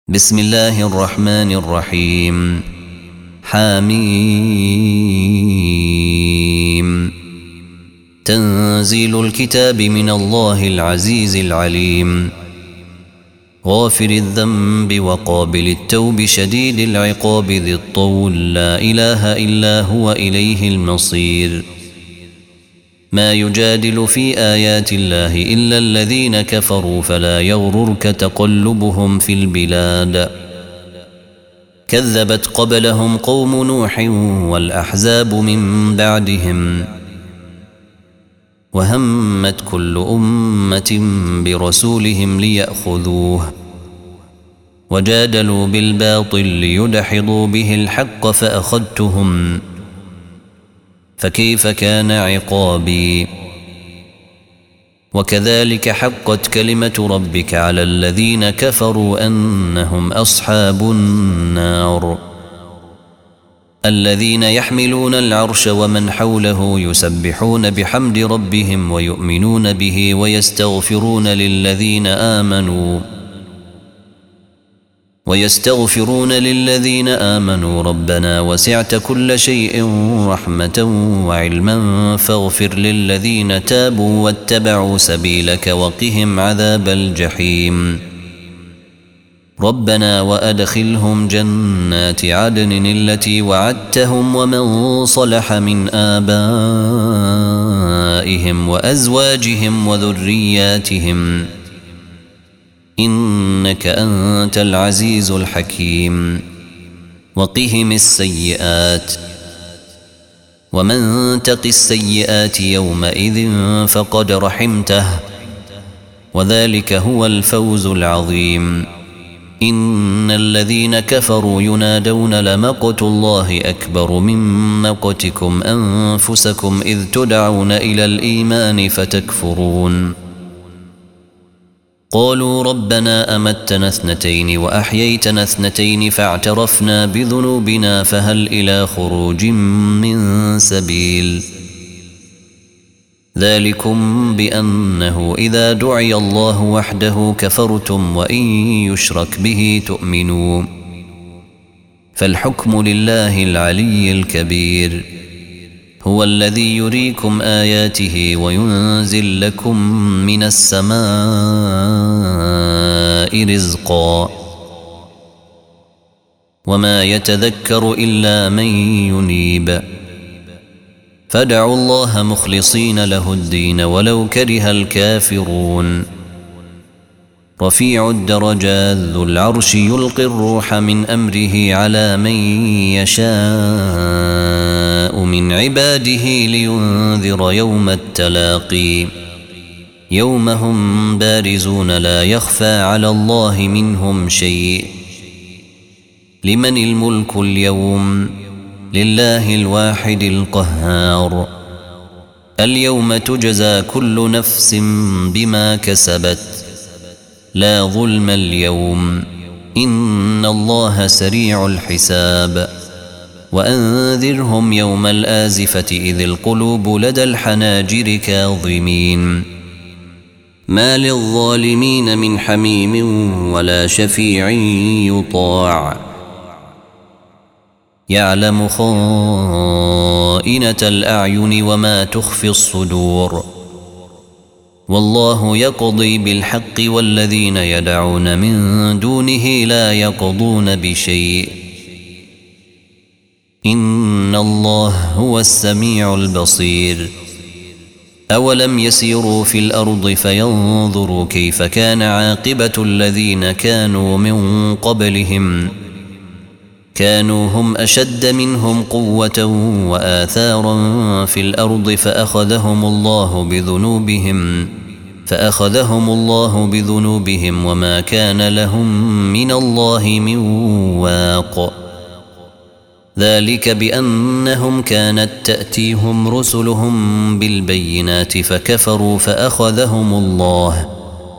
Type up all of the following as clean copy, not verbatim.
بسم الله الرحمن الرحيم. حميم. تنزيل الكتاب من الله العزيز العليم، غافر الذنب وقابل التوب شديد العقاب ذي الطول، لا إله إلا هو إليه المصير. ما يجادل في آيات الله إلا الذين كفروا، فلا يغررك تقلبهم في البلاد. كذبت قبلهم قوم نوح والأحزاب من بعدهم، وهمت كل أمة برسولهم ليأخذوه، وجادلوا بالباطل ليدحضوا به الحق فأخذتهم، فكيف كان عقابي. وكذلك حقت كلمة ربك على الذين كفروا أنهم أصحاب النار. الذين يحملون العرش ومن حوله يسبحون بحمد ربهم ويؤمنون به ويستغفرون للذين آمنوا ربنا وسعت كل شيء رحمة وعلما فاغفر للذين تابوا واتبعوا سبيلك وقهم عذاب الجحيم. ربنا وأدخلهم جنات عدن التي وعدتهم ومن صلح من آبائهم وأزواجهم وذرياتهم، إنك أنت العزيز الحكيم. وقهم السيئات، ومن تق السيئات يومئذ فقد رحمته، وذلك هو الفوز العظيم. إن الذين كفروا ينادون لمقت الله أكبر من مقتكم أنفسكم إذ تدعون إلى الإيمان فتكفرون. قالوا ربنا أمتنا اثنتين وأحييتنا اثنتين فاعترفنا بذنوبنا فهل إلى خروج من سبيل. ذلكم بأنه إذا دعي الله وحده كفرتم وإن يشرك به تؤمنوا، فالحكم لله العلي الكبير. هو الذي يريكم آياته وينزل لكم من السماء رزقا، وما يتذكر إلا من ينيب. فادعوا الله مخلصين له الدين ولو كره الكافرون. رفيع الدرجات ذو العرش يلقي الروح من أمره على من يشاء من عباده لينذر يوم التلاقي، يوم هم بارزون لا يخفى على الله منهم شيء. لمن الملك اليوم؟ لله الواحد القهار. اليوم تجزى كل نفس بما كسبت، لا ظلم اليوم، إن الله سريع الحساب. وأنذرهم يوم الآزفة إذ القلوب لدى الحناجر كاظمين، ما للظالمين من حميم ولا شفيع يطاع. يعلم خائنة الأعين وما تخفي الصدور، والله يقضي بالحق والذين يدعون من دونه لا يقضون بشيء، إن الله هو السميع البصير. أولم يسيروا في الأرض فينظروا كيف كان عاقبة الذين كانوا من قبلهم، كانوا هم أشد منهم قوة وآثارا في الأرض فأخذهم الله بذنوبهم وما كان لهم من الله من واق. ذلك بأنهم كانت تأتيهم رسلهم بالبينات فكفروا فأخذهم الله،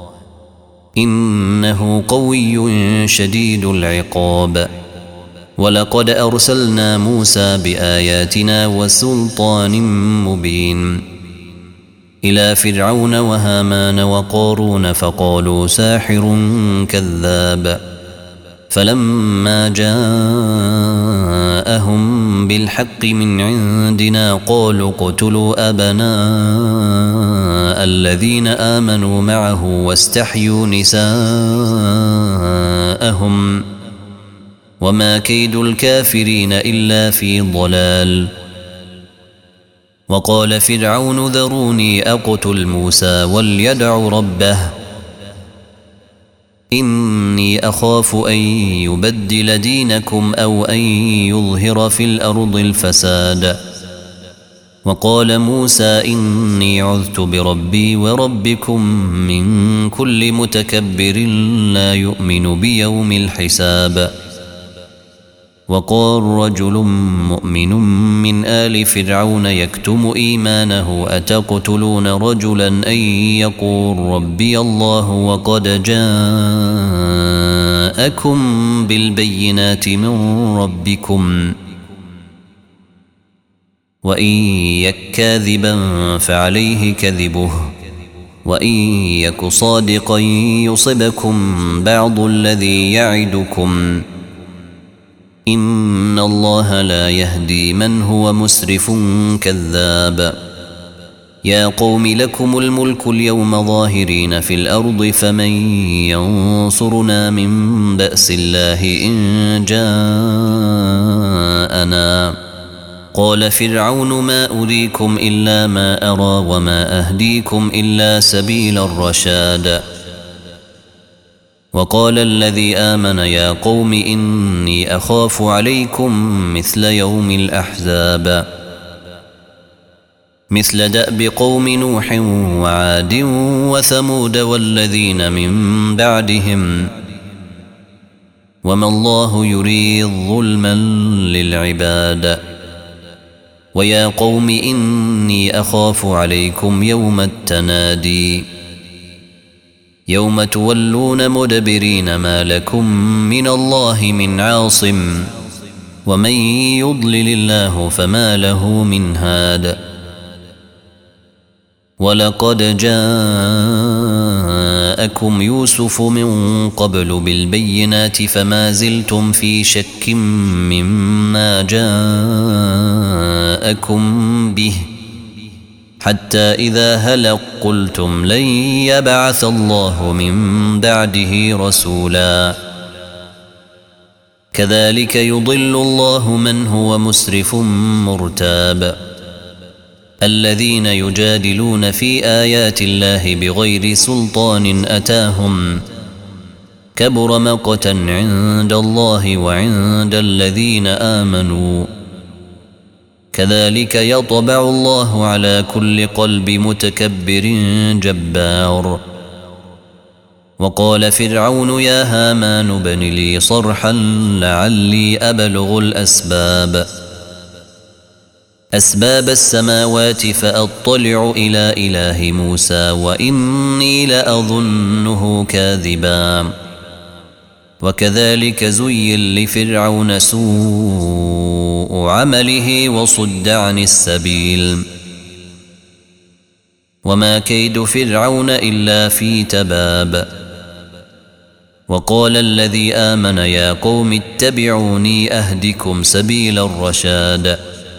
إنه قوي شديد العقاب. ولقد أرسلنا موسى بآياتنا وسلطان مبين إلى فرعون وهامان وقارون فقالوا ساحر كذاب. فلما جاءهم بالحق من عندنا قالوا اقتلوا أبناء الذين آمنوا معه واستحيوا نساءهم وما كيد الكافرين إلا في ضلال. وقال فرعون ذروني أقتل موسى وليدع ربه إني أخاف أن يبدل دينكم أو أن يظهر في الأرض الفساد. وقال موسى إني عذت بربي وربكم من كل متكبر لا يؤمن بيوم الحساب. وقال رجل مؤمن من آل فرعون يكتم إيمانه أتقتلون رجلا أن يقول ربي الله وقد جاءكم بالبينات من ربكم وإن يك كاذبا فعليه كذبه وإن يك صادقا يصبكم بعض الذي يعدكم إن الله لا يهدي من هو مسرف كذاب. يا قوم لكم الملك اليوم ظاهرين في الأرض فمن ينصرنا من بأس الله إن جاءنا. قال فرعون ما أريكم إلا ما أرى وما أهديكم إلا سبيل الرشاد. وقال الذي آمن يا قوم إني أخاف عليكم مثل يوم الأحزاب مثل دأب قوم نوح وعاد وثمود والذين من بعدهم وما الله يريد ظلما للعباد. ويا قوم إني أخاف عليكم يوم التنادي يوم تولون مدبرين ما لكم من الله من عاصم ومن يضلل الله فما له من هاد. ولقد جاءكم يوسف من قبل بالبينات فما زلتم في شك مما جاءكم به حتى إذا هلق قلتم لن يبعث الله من بعده رسولا. كذلك يضل الله من هو مسرف مرتاب. الذين يجادلون في آيات الله بغير سلطان أتاهم كبر مقتا عند الله وعند الذين آمنوا كذلك يطبع الله على كل قلب متكبر جبار. وقال فرعون يا هامان ابن لي صرحا لعلي أبلغ أسباب السماوات فأطلع إلى إله موسى وإني لأظنه كاذبا. وكذلك زين لفرعون سوء عمله وصد عن السبيل وما كيد فرعون إلا في تباب. وقال الذي آمن يا قوم اتبعوني أهدكم سبيل الرشاد.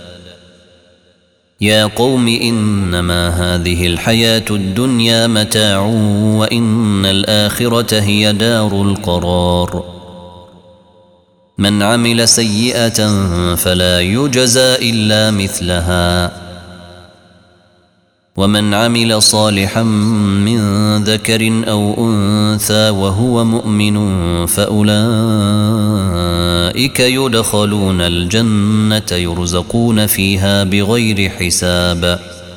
يا قوم إنما هذه الحياة الدنيا متاع وإن الآخرة هي دار القرار. من عمل سيئة فلا يجزى إلا مثلها ومن عمل صالحا من ذكر أو أنثى وهو مؤمن فأولئك يدخلون الجنة يرزقون فيها بغير حساب.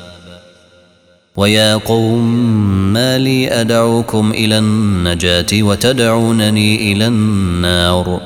ويا قوم ما لي أدعوكم إلى النجاة وتدعونني إلى النار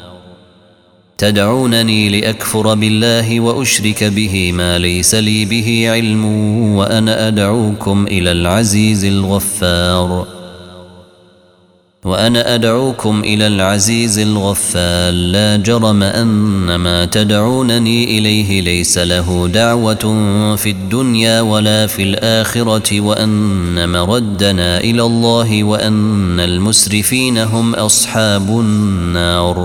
تدعونني لأكفر بالله وأشرك به ما ليس لي به علم وأنا أدعوكم إلى العزيز الغفار. وأنا أدعوكم إلى العزيز الغفار لا جرم أن ما تدعونني إليه ليس له دعوة في الدنيا ولا في الآخرة وأن مردنا إلى الله وأن المسرفين هم أصحاب النار.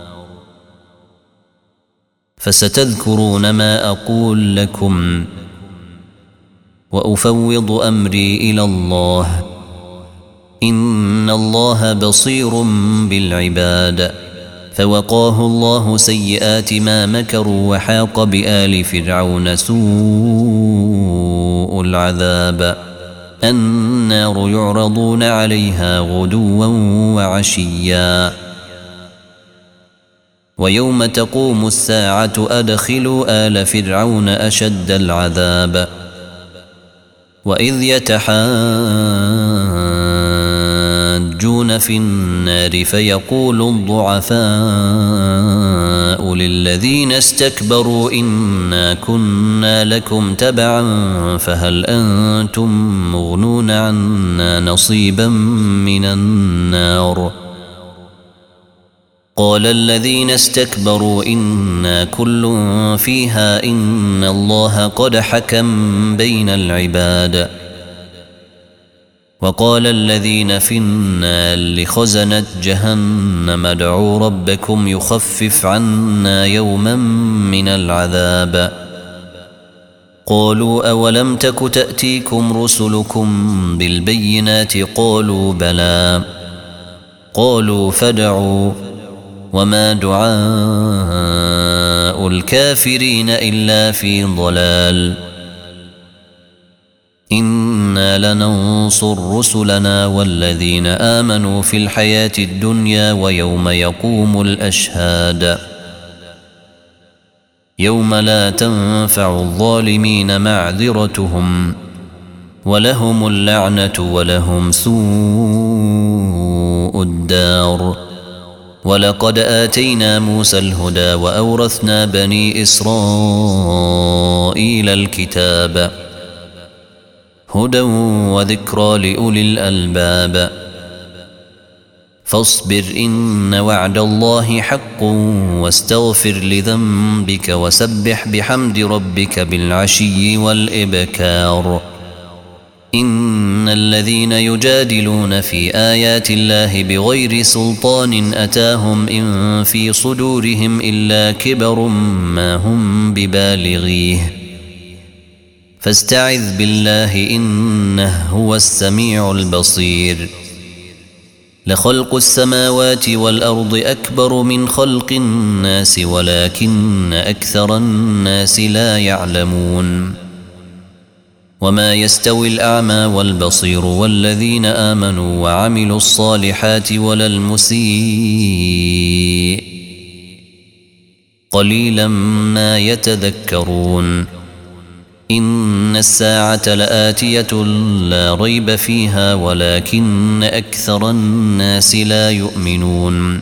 فستذكرون ما أقول لكم وأفوض أمري إلى الله إن الله بصير بالعباد. فوقاه الله سيئات ما مكروا وحاق بآل فرعون سوء العذاب. النار يعرضون عليها غدوا وعشيا ويوم تقوم الساعة أدخلوا آل فرعون أشد العذاب. وإذ يتحاجون في النار فيقول الضعفاء للذين استكبروا إنا كنا لكم تبعا فهل أنتم مغنون عنا نصيبا من النار. قال الذين استكبروا إنا كل فيها إن الله قد حكم بين العباد. وقال الذين في النار لخزنة جهنم ادعوا ربكم يخفف عنا يوما من العذاب. قالوا أولم تك تأتيكم رسلكم بالبينات قالوا بلى. قالوا فادعوا وما دعاء الكافرين إلا في ضلال. إنا لننصر رسلنا والذين آمنوا في الحياة الدنيا ويوم يقوم الأشهاد يوم لا تنفع الظالمين معذرتهم ولهم اللعنة ولهم سوء الدار. ولقد آتينا موسى الهدى وأورثنا بني إسرائيل الكتاب هدى وذكرى لأولي الألباب. فاصبر إن وعد الله حق واستغفر لذنبك وسبح بحمد ربك بالعشي والإبكار. إن الذين يجادلون في آيات الله بغير سلطان أتاهم إن في صدورهم إلا كبر ما هم ببالغيه فاستعذ بالله إنه هو السميع البصير. لخلق السماوات والأرض أكبر من خلق الناس ولكن أكثر الناس لا يعلمون. وما يستوي الأعمى والبصير والذين آمنوا وعملوا الصالحات ولا المسيء قليلا ما يتذكرون. إن الساعة لآتية لا ريب فيها ولكن أكثر الناس لا يؤمنون.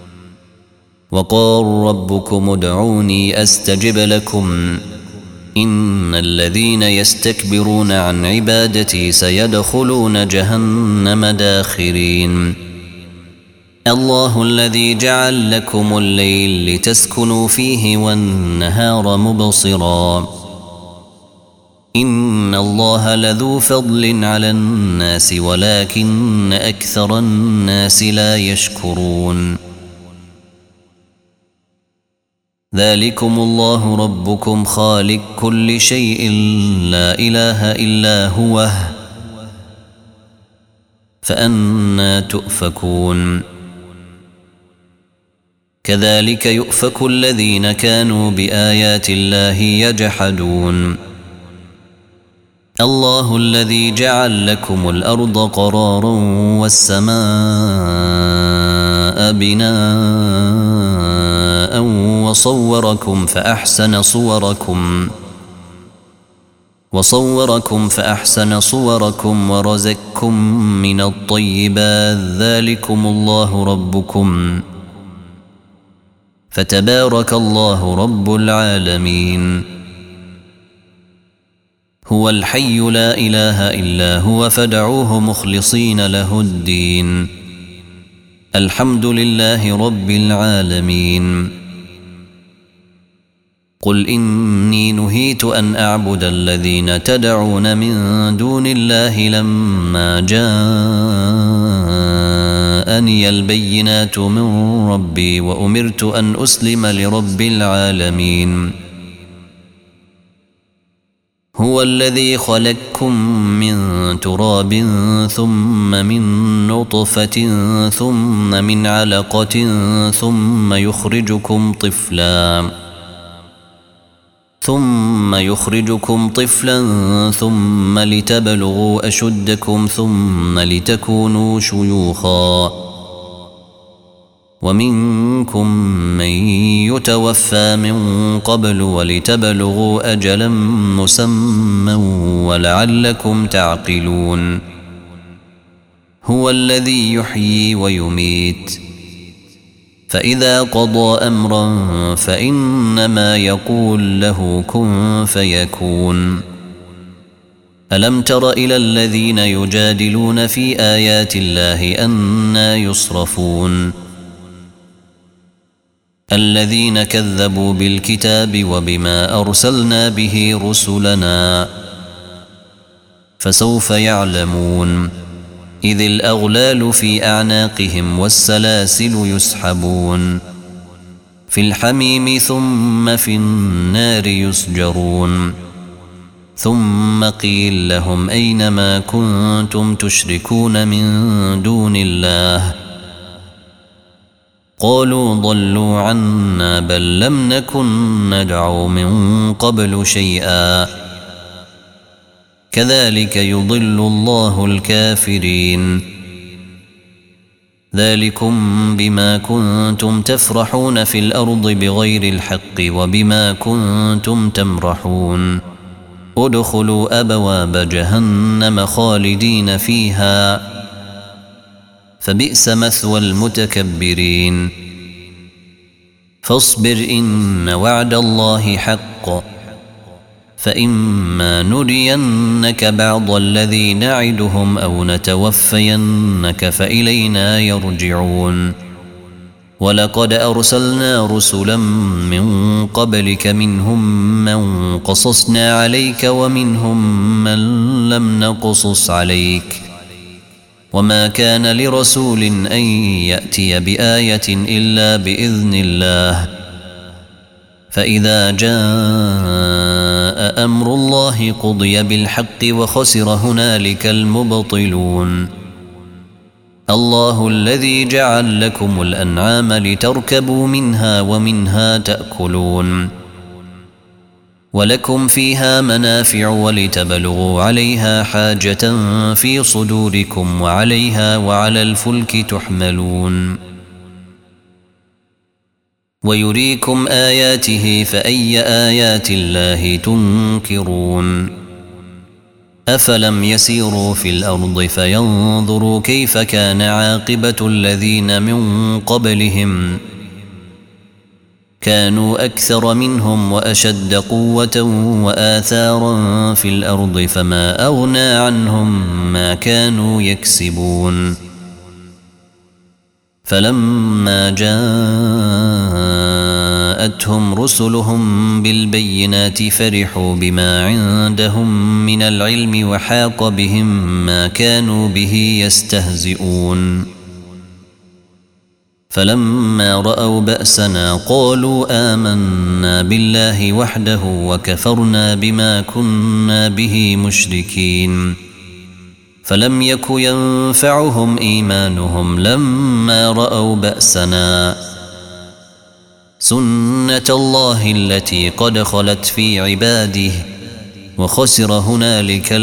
وقال ربكم ادعوني أستجب لكم إن الذين يستكبرون عن عبادتي سيدخلون جهنم داخرين. الله الذي جعل لكم الليل لتسكنوا فيه والنهار مبصرا إن الله لذو فضل على الناس ولكن أكثر الناس لا يشكرون. ذلكم الله ربكم خالق كل شيء لا إله إلا هو فأنى تؤفكون. كذلك يؤفك الذين كانوا بآيات الله يجحدون. الله الذي جعل لكم الأرض قرارا والسماء بناء وصوركم فأحسن صوركم ورزقكم من الطيبات ذلكم الله ربكم فتبارك الله رب العالمين. هو الحي لا إله إلا هو فادعوه مخلصين له الدين الحمد لله رب العالمين. قل إني نهيت أن أعبد الذين تدعون من دون الله لما جاءني البينات من ربي وأمرت أن أسلم لرب العالمين. هو الذي خلقكم من تراب ثم من نطفة ثم من علقة ثم يخرجكم طفلا ثم لتبلغوا أشدكم ثم لتكونوا شيوخا ومنكم من يتوفى من قبل ولتبلغوا أجلا مسمى ولعلكم تعقلون. هو الذي يحيي ويميت فإذا قضى أمرا فإنما يقول له كن فيكون. ألم تر إلى الذين يجادلون في آيات الله أنى يصرفون الذين كذبوا بالكتاب وبما أرسلنا به رسلنا فسوف يعلمون إذ الأغلال في أعناقهم والسلاسل يسحبون في الحميم ثم في النار يسجرون ثم قيل لهم أين ما كنتم تشركون من دون الله قالوا ضلوا عنا بل لم نكن ندعو من قبل شيئا كذلك يضل الله الكافرين. ذلكم بما كنتم تفرحون في الأرض بغير الحق وبما كنتم تمرحون. ادخلوا أبواب جهنم خالدين فيها فبئس مثوى المتكبرين. فاصبر إن وعد الله حق فإما نرينك بعض الذي نعدهم أو نتوفينك فإلينا يرجعون. ولقد أرسلنا رسلا من قبلك منهم من قصصنا عليك ومنهم من لم نقصص عليك وما كان لرسول أن يأتي بآية إلا بإذن الله فإذا جاء أمر الله قضي بالحق وخسر هنالك المبطلون. الله الذي جعل لكم الأنعام لتركبوا منها ومنها تأكلون ولكم فيها منافع ولتبلغوا عليها حاجة في صدوركم وعليها وعلى الفلك تحملون. ويريكم آياته فأي آيات الله تنكرون. أفلم يسيروا في الأرض فينظروا كيف كان عاقبة الذين من قبلهم كانوا أكثر منهم وأشد قوة وآثارا في الأرض فما أغنى عنهم ما كانوا يكسبون. فلما جاءتهم رسلهم بالبينات فرحوا بما عندهم من العلم وحاق بهم ما كانوا به يستهزئون. فلما رأوا بأسنا قالوا آمنا بالله وحده وكفرنا بما كنا به مشركين. فلم يك ينفعهم إيمانهم لما رأوا بأسنا سنة الله التي قد خلت في عباده وخسر هنالك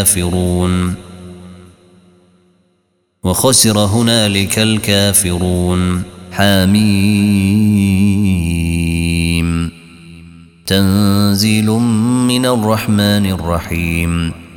الكافرون. حميم تنزيل من الرحمن الرحيم.